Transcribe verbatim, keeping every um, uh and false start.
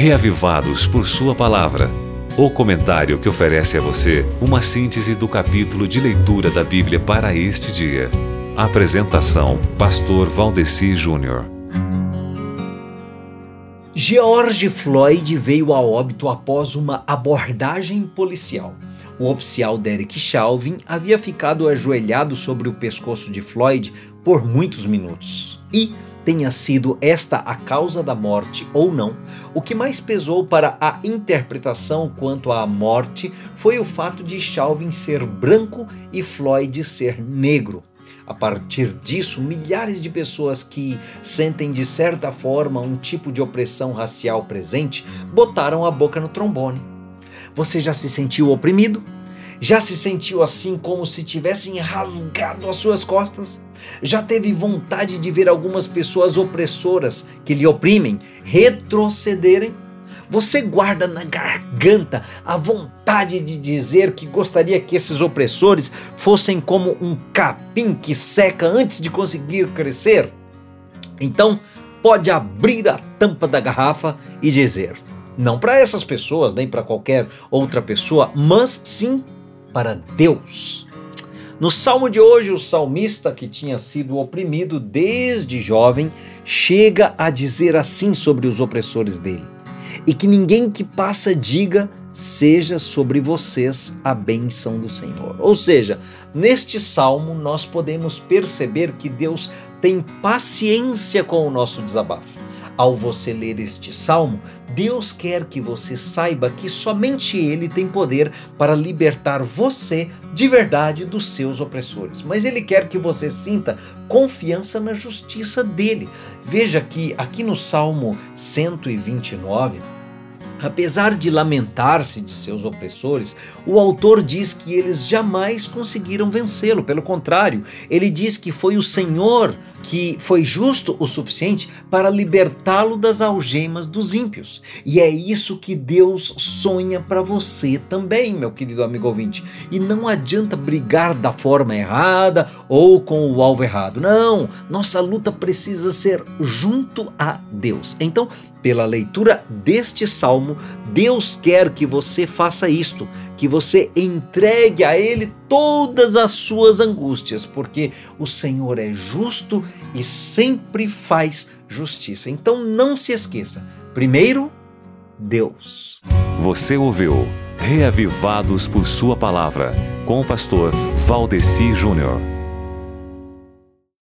Reavivados por Sua Palavra. O comentário que oferece a você uma síntese do capítulo de leitura da Bíblia para este dia. Apresentação: Pastor Valdeci Júnior. George Floyd veio a óbito após uma abordagem policial. O oficial Derek Chauvin havia ficado ajoelhado sobre o pescoço de Floyd por muitos minutos. E, tenha sido esta a causa da morte ou não, o que mais pesou para a interpretação quanto à morte foi o fato de Chauvin ser branco e Floyd ser negro. A partir disso, milhares de pessoas que sentem de certa forma um tipo de opressão racial presente botaram a boca no trombone. Você já se sentiu oprimido? Já se sentiu assim como se tivessem rasgado as suas costas? Já teve vontade de ver algumas pessoas opressoras que lhe oprimem retrocederem? Você guarda na garganta a vontade de dizer que gostaria que esses opressores fossem como um capim que seca antes de conseguir crescer? Então, pode abrir a tampa da garrafa e dizer, não para essas pessoas, nem para qualquer outra pessoa, mas sim para Deus. No salmo de hoje, o salmista, que tinha sido oprimido desde jovem, chega a dizer assim sobre os opressores dele: e que ninguém que passa diga, seja sobre vocês a bênção do Senhor. Ou seja, neste salmo nós podemos perceber que Deus tem paciência com o nosso desabafo. Ao você ler este salmo, Deus quer que você saiba que somente Ele tem poder para libertar você de verdade dos seus opressores. Mas Ele quer que você sinta confiança na justiça dEle. Veja que aqui no Salmo cento e vinte e nove, apesar de lamentar-se de seus opressores, o autor diz que eles jamais conseguiram vencê-lo. Pelo contrário, ele diz que foi o Senhor que foi justo o suficiente para libertá-lo das algemas dos ímpios. E é isso que Deus sonha para você também, meu querido amigo ouvinte. E não adianta brigar da forma errada ou com o alvo errado. Não, nossa luta precisa ser junto a Deus. Então, pela leitura deste salmo, Deus quer que você faça isto, que você entregue a Ele todas as suas angústias, porque o Senhor é justo e sempre faz justiça. Então não se esqueça, primeiro, Deus. Você ouviu Reavivados por Sua Palavra, com o pastor Valdeci Júnior.